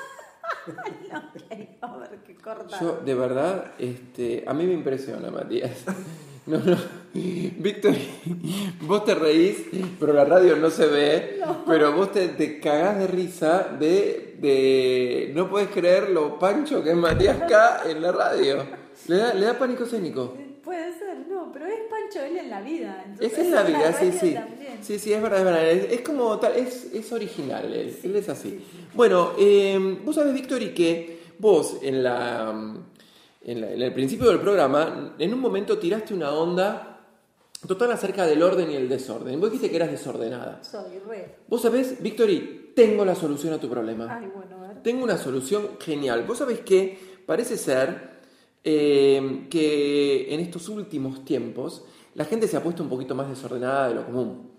No, okay, a ver qué corta. Yo, de verdad, este, a mí me impresiona, Matías. No, no. Víctor, vos te reís, pero la radio no se ve, no. Pero vos te, te cagás de risa de, de... No podés creer lo pancho que es Matías K en la radio. Le da, le da pánico escénico. Puede ser, no, pero es Pancho él en la vida. Esa es la vida, sí, sí. También. Sí, sí, es verdad, es verdad. Es, es como tal, es, es original, él, sí, él es así. Sí, sí. Bueno, eh, vos sabés, Víctor, y que vos en la... En, la, en el principio del programa, en un momento tiraste una onda total acerca del orden y el desorden. Vos dijiste que eras desordenada. Soy re. Vos sabés, Victory, tengo la solución a tu problema. Ay, bueno, a ver. Tengo una solución genial. Vos sabés que parece ser eh, que en estos últimos tiempos la gente se ha puesto un poquito más desordenada de lo común.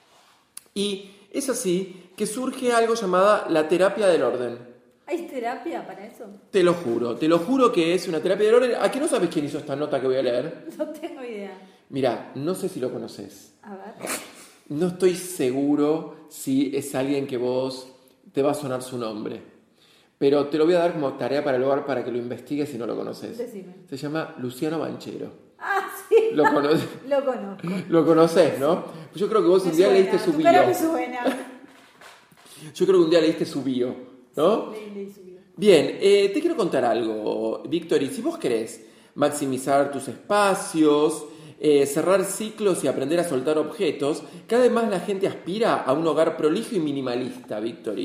Y es así que surge algo llamada la terapia del orden. ¿Hay terapia para eso? Te lo juro, te lo juro que es una terapia del orden. ¿A qué no sabes quién hizo esta nota que voy a leer? No tengo idea. Mirá, no sé si lo conoces. A ver. No estoy seguro si es alguien que vos te va a sonar su nombre. Pero te lo voy a dar como tarea para el hogar para que lo investigues si no lo conoces. Decime. Se llama Luciano Banchero. Ah, sí. ¿Lo, cono- Lo conozco. lo conoces, no? Yo creo que vos Me un día suena, leíste su tu bio. cara me suena. Yo creo que un día leíste su bio, ¿no? Leí, leí su bio. Bien, eh, te quiero contar algo, Víctor, y si vos querés maximizar tus espacios, eh, cerrar ciclos y aprender a soltar objetos, cada vez más la gente aspira a un hogar prolijo y minimalista, Víctor.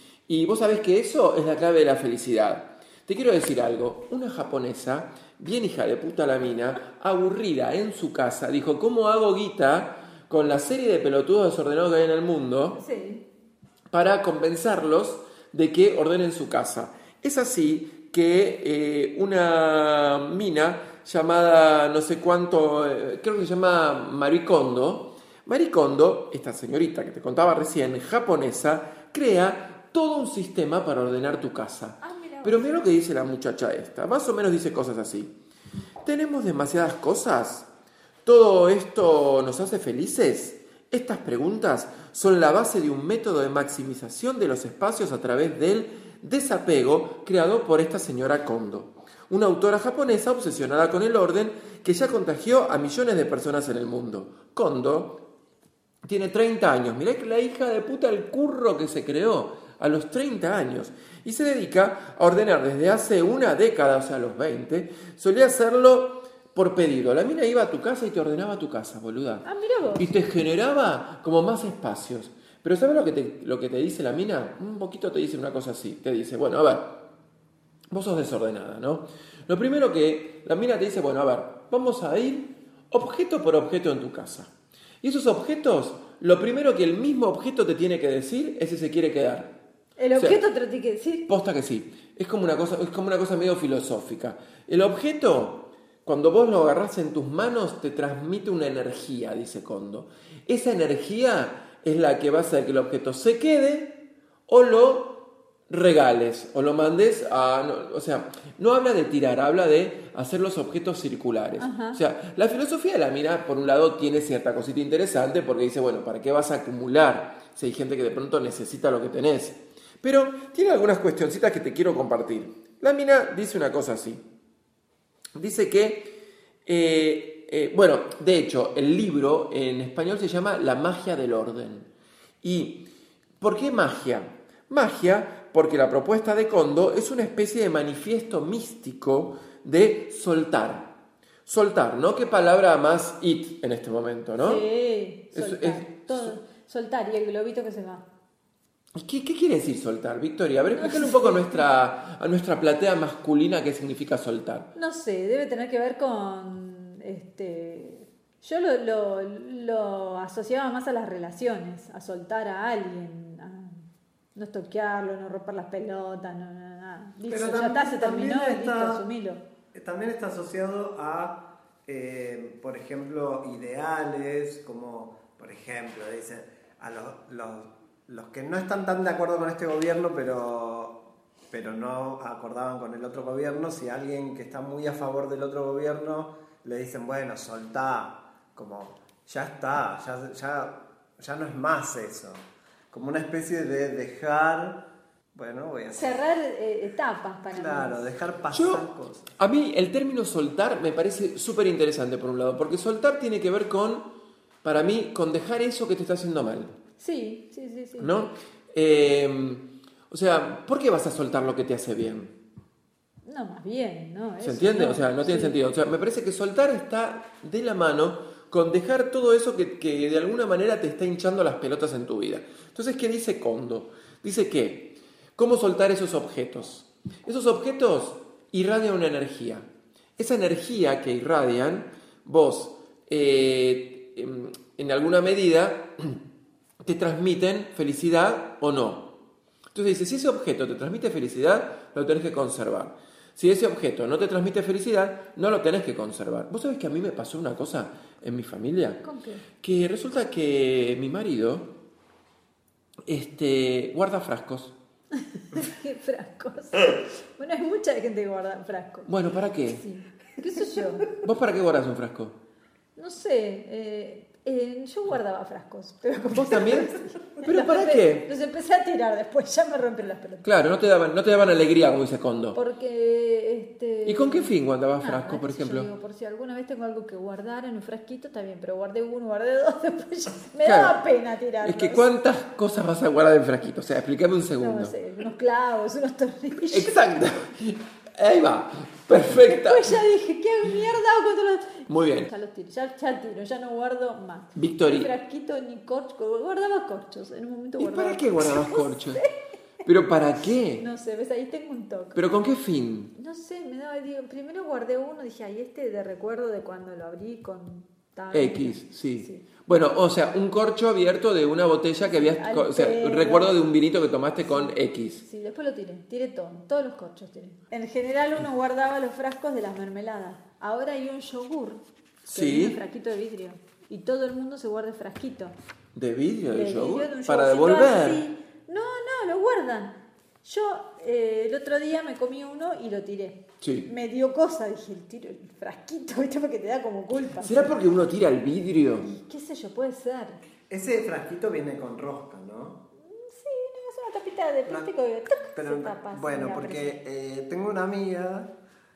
Y vos sabés que eso es la clave de la felicidad. Te quiero decir algo, una japonesa, bien hija de puta la mina, aburrida en su casa, dijo, ¿cómo hago guita con la serie de pelotudos desordenados que hay en el mundo Sí. para compensarlos de que ordenen su casa? Es así que eh, una mina llamada no sé cuánto, eh, creo que se llama Marie Kondo, Marie Kondo, esta señorita que te contaba recién, japonesa, crea todo un sistema para ordenar tu casa. Ah, mira. Pero mira lo que dice la muchacha esta, más o menos dice cosas así. ¿Tenemos demasiadas cosas? ¿Todo esto nos hace felices? Estas preguntas son la base de un método de maximización de los espacios a través del desapego creado por esta señora Kondo, una autora japonesa obsesionada con el orden que ya contagió a millones de personas en el mundo. Kondo tiene treinta años, mirá que la hija de puta el curro que se creó a los treinta años y se dedica a ordenar desde hace una década, o sea, a los veinte, solía hacerlo por pedido. La mina iba a tu casa y te ordenaba tu casa, boluda. Ah, mira vos. Y te generaba como más espacios. Pero ¿sabes lo que te, lo que te dice la mina? Un poquito te dice una cosa así. Te dice, bueno, a ver, vos sos desordenada, ¿no? Lo primero que la mina te dice, bueno, a ver, vamos a ir objeto por objeto en tu casa. Y esos objetos, lo primero que el mismo objeto te tiene que decir es si se quiere quedar. El O sea, objeto te lo tiene que decir. Posta que sí. Es como una cosa, es como una cosa medio filosófica. El objeto, cuando vos lo agarrás en tus manos, te transmite una energía, dice Kondo. Esa energía es la que va a hacer que el objeto se quede o lo regales o lo mandes a... No, o sea, no habla de tirar, habla de hacer los objetos circulares. Ajá. O sea, la filosofía de la mina, por un lado, tiene cierta cosita interesante porque dice, bueno, ¿para qué vas a acumular si hay gente que de pronto necesita lo que tenés? Pero tiene algunas cuestioncitas que te quiero compartir. La mina dice una cosa así. Dice que, eh, eh, bueno, de hecho, el libro en español se llama La magia del orden. ¿Y por qué magia? Magia porque la propuesta de Kondo es una especie de manifiesto místico de soltar. Soltar, ¿no? Qué palabra más it en este momento, ¿no? Sí, Es- soltar. es- Todo. Soltar y el globito que se va. ¿Qué, ¿Qué quiere decir soltar, Victoria? A ver, explícale un poco a nuestra, a nuestra platea masculina qué significa soltar. No sé, debe tener que ver con... este Yo lo, lo, lo asociaba más a las relaciones, a soltar a alguien, a no toquearlo, no romper las pelotas, no, no, nada. Listo, Pero ya tam- está, se también terminó, está- listo, asumilo. También está asociado a, eh, por ejemplo, ideales, como, por ejemplo, dicen, a los, los, los que no están tan de acuerdo con este gobierno, pero, pero no acordaban con el otro gobierno, si alguien que está muy a favor del otro gobierno le dicen, bueno, soltá, como, ya está, ya, ya, ya no es más eso. Como una especie de dejar, bueno, voy a hacer. Cerrar eh, etapas para Claro, mí. dejar pasar Yo, cosas. a mí el término soltar me parece súper interesante por un lado, porque soltar tiene que ver con, para mí, con dejar eso que te está haciendo mal, Sí, sí, sí, sí. ¿no? Eh, o sea, ¿por qué vas a soltar lo que te hace bien? No, más bien, ¿no? ¿Se Eso entiende? O sea, no tiene sí. sentido. O sea, me parece que soltar está de la mano con dejar todo eso que, que de alguna manera te está hinchando las pelotas en tu vida. Entonces, ¿qué dice Kondo? Dice que, ¿cómo soltar esos objetos? Esos objetos irradian una energía. Esa energía que irradian, vos, eh, en, en alguna medida, te transmiten felicidad o no. Entonces dice, si ese objeto te transmite felicidad, lo tenés que conservar. Si ese objeto no te transmite felicidad, no lo tenés que conservar. ¿Vos sabés que a mí me pasó una cosa en mi familia? ¿Con qué? Que resulta que mi marido este, guarda frascos. ¿Qué frascos? Bueno, hay mucha gente que guarda frascos. Bueno, ¿para qué? Sí. ¿Qué sé yo? ¿Vos para qué guardás un frasco? No sé. Eh, eh, yo guardaba frascos. Pero como ¿Vos también? Sí. ¿Pero Los para empe- qué? Los empecé a tirar después, ya me rompieron las pelotas. Claro, no te daban, no te daban alegría, como dice Kondo. Porque, este... ¿Y con qué fin guardabas Nada, frascos, por qué sé yo, ejemplo? digo, por si alguna vez tengo algo que guardar en un frasquito, está bien, pero guardé uno, guardé dos, después ya me Claro. daba pena tirarlos. Es que ¿cuántas cosas vas a guardar en frasquito? O sea, explícame un segundo. No sé, unos clavos, unos tornillos. Exacto. Ahí va. Perfecta. Después ya dije, ¿qué mierda hago con todos los...? Muy bien. Ya los tiro, ya, ya tiro, ya no guardo más. Victory. Ni frasquito, ni corcho, guardaba corchos, en un momento ¿Y guardaba para qué guardabas corchos. corchos? ¿Pero para qué? No sé, ves, ahí tengo un toque. ¿Pero con qué fin? No sé, me daba, digo, primero guardé uno, dije, ay, este de recuerdo de cuando lo abrí con tal. X, sí. Sí. Bueno, o sea, un corcho abierto de una botella que habías... Al O sea, pedo. un recuerdo de un vinito que tomaste con X. Sí, después lo tiré, tiré todo, todos los corchos tiré. En general uno guardaba los frascos de las mermeladas. Ahora hay un yogur que Sí. viene en frasquito de vidrio y todo el mundo se guarda el frasquito. ¿De vidrio De de vidrio yogur? de un Para yogurcito devolver. así. No, no, lo guardan. Yo eh, el otro día me comí uno y lo tiré. Sí. Me dio cosa, dije, el tiro el frasquito, ¿viste? Porque te da como culpa. ¿Será porque uno tira el vidrio? ¿Qué sé yo? Puede ser. Ese frasquito viene con rosca, ¿no? Sí, no, es una tapita de plástico que ¡tuc! Pero, se tapa. así bueno, la porque eh, tengo una amiga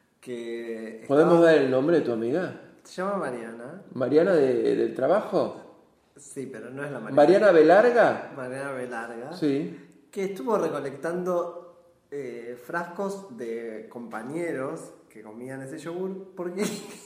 que... ¿Podemos estaba- dar el nombre de tu amiga? Se llama Mariana. ¿Mariana de- del trabajo? Sí, pero no es la Mariana. ¿Mariana Belarga? Mariana Belarga. Sí. Que estuvo recolectando eh, frascos de compañeros que comían ese yogur porque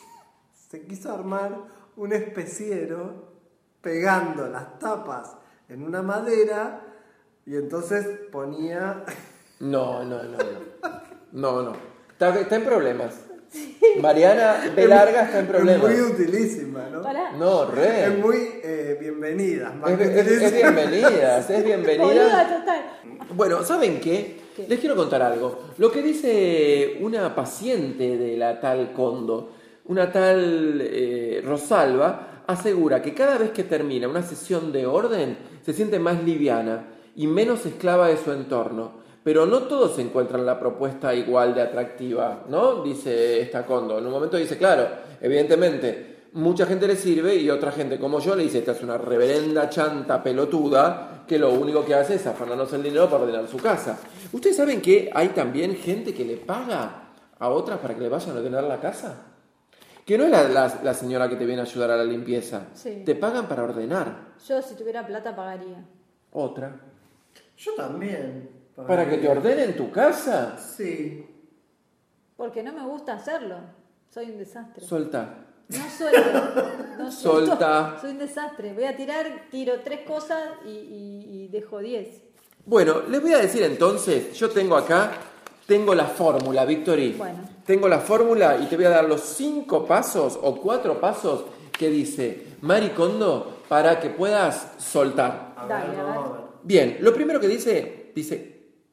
se quiso armar un especiero pegando las tapas en una madera y entonces ponía... No, no, no, no. No, no. Está, está en problemas. Mariana Belarga está en problemas. Es muy utilísima, ¿no? Pará. No, Es re. muy eh, bienvenida. más Es, que es- es utilísima. bienvenida, es Boluda bienvenida. total. Bueno, ¿saben qué? ¿Qué? Les quiero contar algo. Lo que dice una paciente de la tal Kondo, una tal eh, Rosalba, asegura que cada vez que termina una sesión de orden se siente más liviana y menos esclava de su entorno. Pero no todos encuentran la propuesta igual de atractiva, ¿no? Dice esta Kondo. En un momento dice, claro, evidentemente, mucha gente le sirve y otra gente como yo le dice, esta es una reverenda chanta pelotuda que lo único que hace es afanarnos el dinero para ordenar su casa. ¿Ustedes saben que hay también gente que le paga a otras para que le vayan a ordenar la casa? Que no es la, la- la señora que te viene a ayudar a la limpieza. Sí. Te pagan para ordenar. Yo si tuviera plata pagaría. Otra. Yo también. ¿Para que te ordenen tu casa? Sí. Porque no me gusta hacerlo. Soy un desastre. Soltá. No suelto. No suelto. Solta. Soy un desastre. Voy a tirar, tiro tres cosas y, y- y dejo diez. Bueno, les voy a decir entonces, yo tengo acá, tengo la fórmula, Victory. Bueno. Tengo la fórmula y te voy a dar los cinco pasos o cuatro pasos que dice Mari Kondo para que puedas soltar. A Dale, ver, a ver. vamos a ver. Bien, lo primero que dice, dice,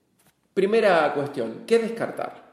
primera cuestión, ¿qué descartar?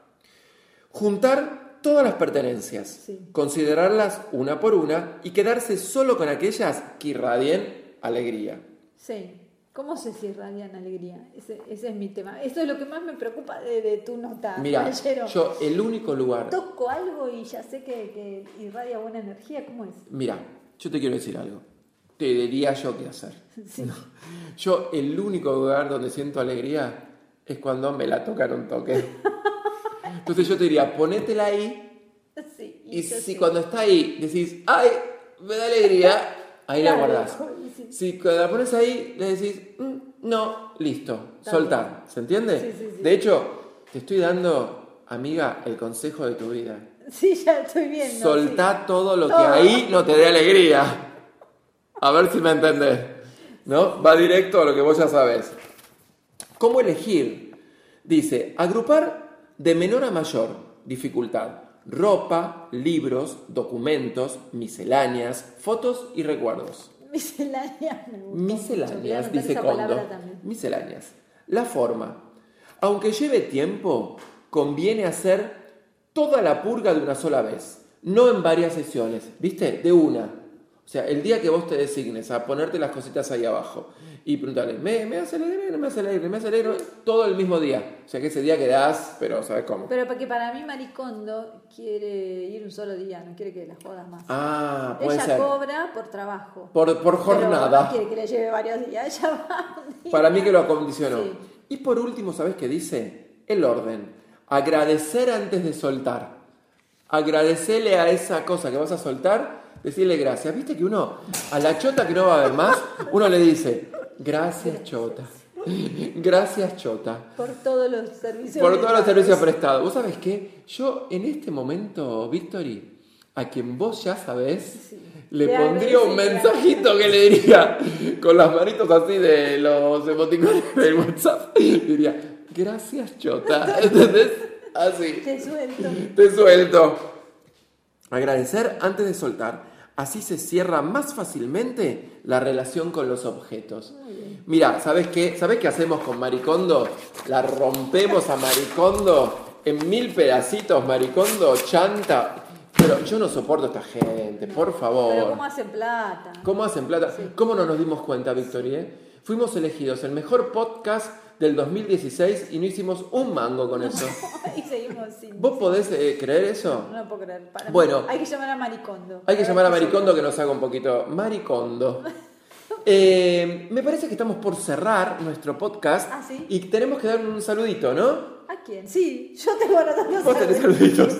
Juntar todas las pertenencias, Sí. considerarlas una por una y quedarse solo con aquellas que irradien alegría. Sí. ¿Cómo sé si irradian alegría? Ese, ese es mi tema. Eso es lo que más me preocupa de, de tu nota, Mira, caballero. yo el único lugar... Toco algo y ya sé que, que irradia buena energía. ¿Cómo es? Mira, yo te quiero decir algo. Te diría yo qué hacer. Sí. No. Yo el único lugar donde siento alegría es cuando me la tocan un toque. Entonces yo te diría, ponétela ahí Sí, y yo si sí. cuando está ahí decís, ¡ay! Me da alegría, ahí la Claro, guardás. sí. Si cuando la pones ahí le decís, "Mm, no, listo, Está soltar. ¿Se entiende? Sí, sí, sí. De hecho, te estoy dando, amiga, el consejo de tu vida. Sí, ya estoy viendo. Soltá todo lo que Todo. ahí no te dé alegría. A ver si me entendés. ¿No? Va directo a lo que vos ya sabés. ¿Cómo elegir? Dice, agrupar de menor a mayor dificultad. Ropa, libros, documentos, misceláneas, fotos y recuerdos. Sí. Misceláneas me gusta mucho. Voy a Misceláneas, anotar dice esa Kondo. palabra también. Misceláneas. La forma. Aunque lleve tiempo, conviene hacer toda la purga de una sola vez, no en varias sesiones, ¿viste? De una. O sea, el día que vos te designes a ponerte las cositas ahí abajo y preguntarle, ¿me, me hace alegre? ¿No me hace alegre? ¿Me hace alegre? Todo el mismo día. O sea, que ese día quedás, pero ¿sabes cómo? Pero porque para mí Maricondo quiere ir un solo día, no quiere que la jodas más. Ah, puede ella ser. cobra por trabajo. Por, por jornada. Pero no quiere que le lleve varios días, ella va un día. Para mí que lo acondicionó. Sí. Y por último, ¿sabes qué dice? El orden. Agradecer antes de soltar. Agradecerle a esa cosa que vas a soltar, decirle gracias. ¿Viste que uno, a la chota que no va a ver más, uno le dice, gracias chota. Gracias chota. Por todos los servicios Por todos los servicios prestados. prestados. ¿Vos sabés qué? Yo en este momento, Victory, a quien vos ya sabés, Sí. le Te pondría un agradecería. mensajito que le diría, con las manitos así de los emoticones del WhatsApp, diría, gracias chota. ¿Entendés? Así. Te suelto. Te suelto. Agradecer antes de soltar. Así se cierra más fácilmente la relación con los objetos. Mira, ¿sabes qué? ¿Sabes qué hacemos con Maricondo? La rompemos a Maricondo en mil pedacitos, Maricondo, chanta. Pero yo no soporto a esta gente, por favor. Pero ¿cómo hacen plata? ¿Cómo hacen plata? Sí. ¿Cómo no nos dimos cuenta, Victoria? Fuimos elegidos el mejor podcast del dos mil dieciséis y no hicimos un mango con eso. Y seguimos sin... ¿Vos podés eh, creer eso? No lo puedo creer. Para Bueno. mí. Hay que llamar a Maricondo. Hay que llamar a Maricondo que nos haga un poquito. Maricondo. Eh, me parece que estamos por cerrar nuestro podcast. Ah, ¿sí? Y tenemos que dar un saludito, ¿no? ¿A quién? Sí, yo tengo anotado Vos tenés saluditos.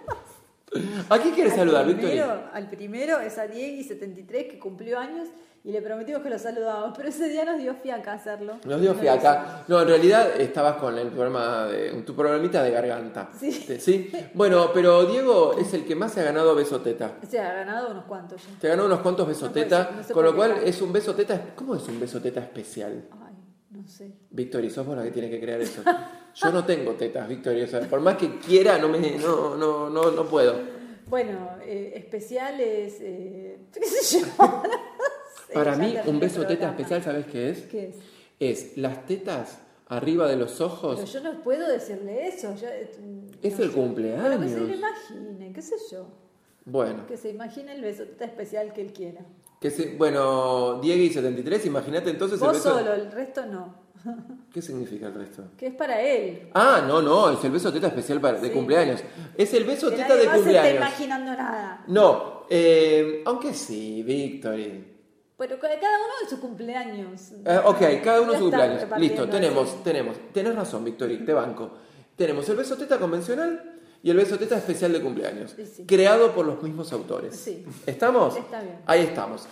¿A quién quieres Al saludar, primero- Victoria? Al primero es a Diego setenta y tres que cumplió años y le prometimos que lo saludábamos, pero ese día nos dio fiaca hacerlo. Nos dio No fiaca. No, en realidad estabas con el programa de, tu problemita de garganta. Sí. ¿Sí? Bueno, pero Diego es el que más se ha ganado besoteta. O sea, ha ganado unos cuantos ya. Te ganó unos cuantos besoteta, No puede ser, no se con lo puede cual creer. es un besoteta. ¿Cómo es un besoteta especial? Ay, no sé. Victoria, sos vos la que tiene que crear eso. Yo no tengo tetas, Victoria. O sea, por más que quiera, no, me, no, no, no, no puedo. Bueno, eh, especiales, eh, qué sé yo. No sé, Para ya mí, terminé un el besoteta programa. especial, ¿sabes qué es? ¿Qué es? Es las tetas arriba de los ojos. Pero yo no puedo decirle eso. Yo, eh, Es no el sé. cumpleaños. Pero que se lo imagine, qué sé yo. Bueno, Que se imagine el besoteta especial que él quiera. que se, bueno, Diego y setenta y tres, imagínate entonces el Vos beso. solo, el resto no. ¿Qué significa el resto? Que es para él. Ah, no, no, es el beso teta especial para, de Sí. cumpleaños. Es el beso Que teta nadie de más se está cumpleaños. imaginando nada. No, eh, aunque sí, Victory. Pero ca- cada uno de sus cumpleaños. Eh, ok, cada uno Ya su está cumpleaños. repartiendo Listo, tenemos, así. tenemos. Tenés razón, Victory, te banco. Tenemos el beso teta convencional y el beso teta especial de cumpleaños. Sí, sí. Creado por los mismos autores. Sí. ¿Estamos? Está bien. Ahí estamos.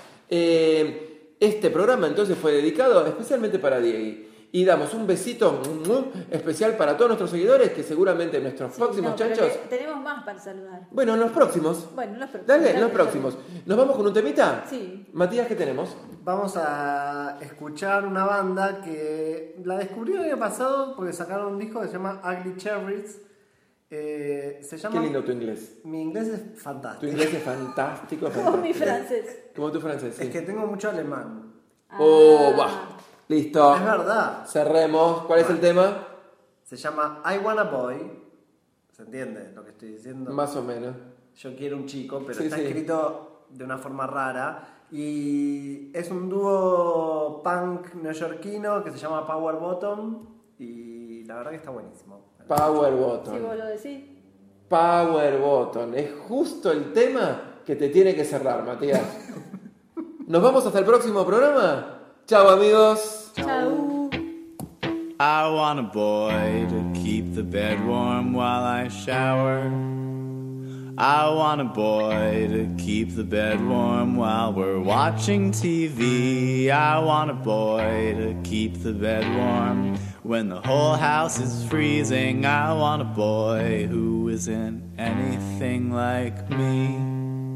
Eh, este programa entonces fue dedicado especialmente para Diego. Y damos un besito mm, especial para todos nuestros seguidores, que seguramente en nuestros Sí, próximos no, pero chanchos. te- tenemos más para saludar. Bueno, en los próximos. Bueno, en los próximos. Dale, en Dale, los próximos. ¿Nos vamos con un temita? Sí. Matías, ¿qué tenemos? Vamos a escuchar una banda que la descubrí el año pasado porque sacaron un disco que se llama Ugly Cherries. Eh, se llama... Qué lindo tu inglés. Mi inglés es Tu fantástico. inglés es fantástico, Como fantástico. mi francés. Como tu francés, sí. Es que tengo mucho alemán. Oh, Ah. va. Listo. Es verdad. Cerremos. ¿Cuál es el tema? Se llama I Want a Boy. ¿Se entiende lo que estoy diciendo? Más o menos. Yo quiero un chico, pero Sí, está sí. escrito de una forma rara. Y es un dúo punk neoyorquino que se llama Power Bottom. Y la verdad que está buenísimo. Power Si Button. vos lo decís. Power Button. Es justo el tema que te tiene que cerrar, Matías. ¿Nos vamos hasta el próximo programa? Chao, amigos. Chau. I want a boy to keep the bed warm while I shower. I want a boy to keep the bed warm while we're watching T V. I want a boy to keep the bed warm when the whole house is freezing. I want a boy who isn't anything like me.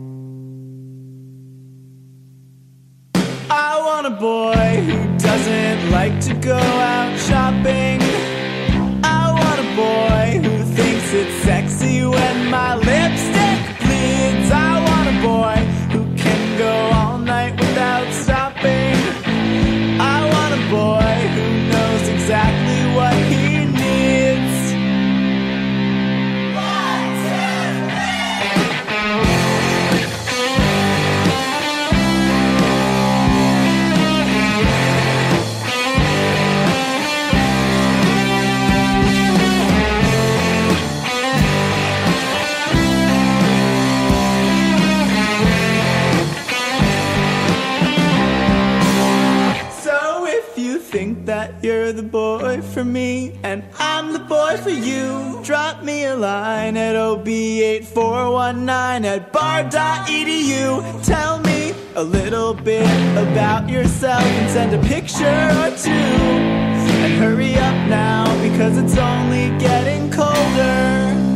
I want a boy who doesn't like to go out shopping. I want a boy who thinks it's sexy when my lipstick bleeds. I want a boy who can go all night without stopping. I want a boy who knows exactly what he needs. One, two, the boy for me, and I'm the boy for you. Drop me a line at O B eight four one nine at bar dot E D U. Tell me a little bit about yourself and send a picture or two. And hurry up now, because it's only getting colder.